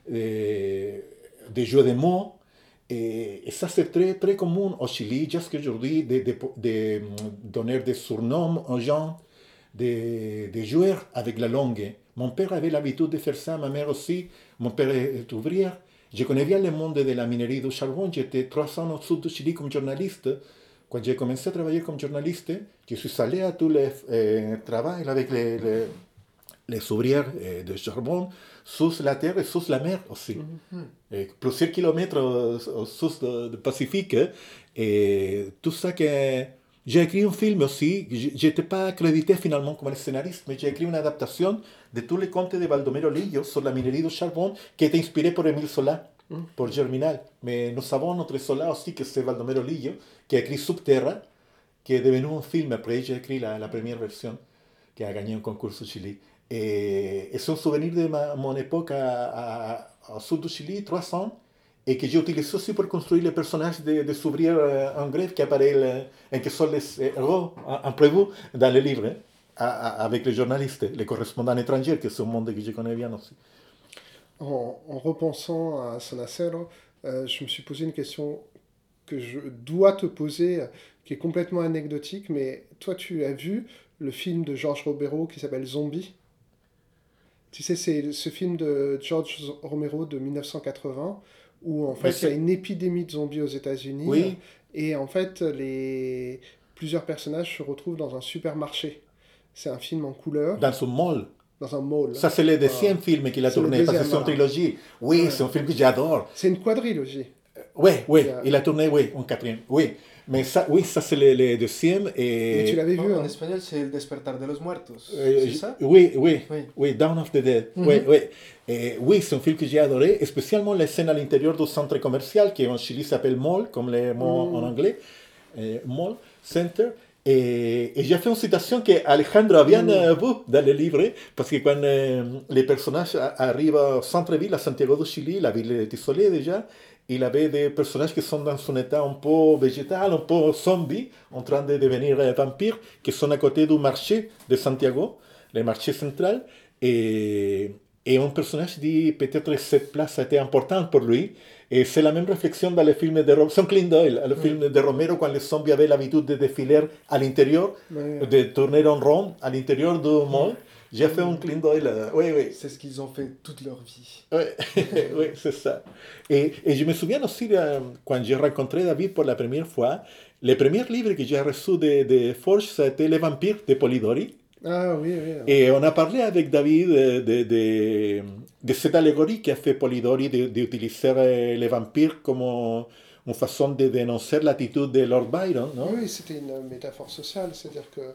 euh, des jeux de mots. Et, et ça, c'est très, très commun au Chili, jusqu'aujourd'hui, de, de, de donner des surnoms aux gens, de, de jouer avec la langue. Mon père avait l'habitude de faire ça, ma mère aussi. Mon père est ouvrier. Je connais bien le monde de la minerie du charbon. J'étais trois ans au sud du Chili comme journaliste. Quand j'ai commencé à travailler comme journaliste, je suis allé à tous les euh, travaux avec les, les, les ouvriers euh, de charbon sous la terre et sous la mer aussi. Mm-hmm. Et plusieurs kilomètres au, au sud du Pacifique. Et tout ça que... J'ai écrit un film aussi, je n'étais pas accrédité finalement comme scénariste, mais j'ai écrit une adaptation de tous les contes de Baldomero Lillo sur la minerie du charbon qui était inspiré par Émile Zola, mm. pour Germinal. Mais nous savons notre Zola aussi que c'est Baldomero Lillo qui a écrit Subterra, qui est devenu un film. Après, j'ai écrit la, la première version qui a gagné un concours au Chili. Et, et c'est un souvenir de ma, mon époque à, à, au sud du Chili, trois ans. Et que j'ai utilisé aussi pour construire les personnages des de ouvriers euh, en grève qui apparaissent et qui sont les héros en prévu dans les livres, hein, à, à, avec les journalistes, les correspondants étrangers, que c'est un monde que je connais bien aussi. En, en repensant à San Acero, euh, je me suis posé une question que je dois te poser, qui est complètement anecdotique, mais toi, tu as vu le film de George Romero qui s'appelle Zombie? Tu sais, c'est ce film de George Romero de mille neuf cent quatre-vingts, où en fait il y a une épidémie de zombies aux États-Unis, oui. Et en fait les... plusieurs personnages se retrouvent dans un supermarché. C'est un film en couleur. Dans un mall. Dans un mall. Ça, c'est le deuxième ah. film qu'il a c'est tourné, parce que c'est une trilogie. Oui, ouais. C'est un film que j'adore. C'est une quadrilogie. Oui, oui, il a, il a tourné, oui, un quatrième. Oui, mais ça, oui, ça c'est le, le deuxième. Et... Mais tu l'avais vu en hein? espagnol, c'est El Despertar de los Muertos. Euh, c'est ça? Oui, oui, oui, oui, Dawn of the Dead. Mm-hmm. Oui, oui. Et, oui, c'est un film que j'ai adoré, spécialement la scène à l'intérieur du centre commercial, qui en Chili s'appelle mall, comme le mot mm. en anglais, euh, mall, center. Et, et j'ai fait une citation que Alejandro avait mm. vu dans le livre, parce que quand euh, les personnages arrivent au centre-ville, à Santiago du Chili, la ville est isolée déjà, il avait des personnages qui sont dans un état un peu végétal, un peu zombie, en train de devenir vampires, qui sont à côté du marché de Santiago, le marché central. Et, et un personnage dit peut-être que cette place a été importante pour lui. Et c'est la même réflexion dans les films de Romero. C'est un clin d'œil, le mm. film de Romero, quand les zombies avaient l'habitude de défiler à l'intérieur, mm. de tourner en rond à l'intérieur du mall. J'ai fait un clin d'œil là. Oui, oui. C'est ce qu'ils ont fait toute leur vie. Oui, oui, c'est ça. Et, et je me souviens aussi, de, quand j'ai rencontré David pour la première fois, le premier livre que j'ai reçu de, de Forge, c'était Les Vampires de Polidori. Ah oui, oui. oui. Et on a parlé avec David de, de, de, de cette allégorie qu'a fait Polidori d'utiliser les vampires comme une façon de dénoncer l'attitude de Lord Byron, non? Oui, c'était une métaphore sociale, c'est-à-dire que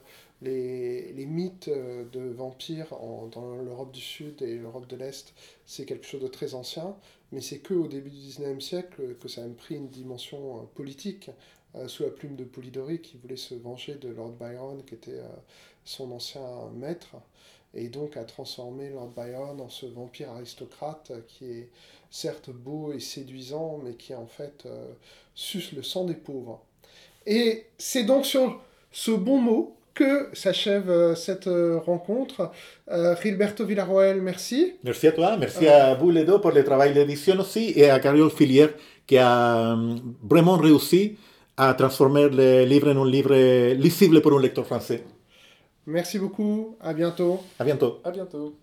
les, les mythes de vampires en, dans l'Europe du Sud et l'Europe de l'Est, c'est quelque chose de très ancien, mais c'est qu'au début du dix-neuvième siècle que ça a pris une dimension politique, euh, sous la plume de Polidori, qui voulait se venger de Lord Byron, qui était euh, son ancien maître, et donc a transformé Lord Byron en ce vampire aristocrate qui est certes beau et séduisant, mais qui en fait euh, suce le sang des pauvres. Et c'est donc sur ce bon mot que s'achève euh, cette euh, rencontre. Euh, Gilberto Villarroel, merci. Merci à toi, merci euh... à vous les deux pour le travail d'édition aussi, et à Carole Fillière qui a vraiment réussi à transformer le livre en un livre lisible pour un lecteur français. Merci beaucoup, à bientôt. À bientôt. À bientôt.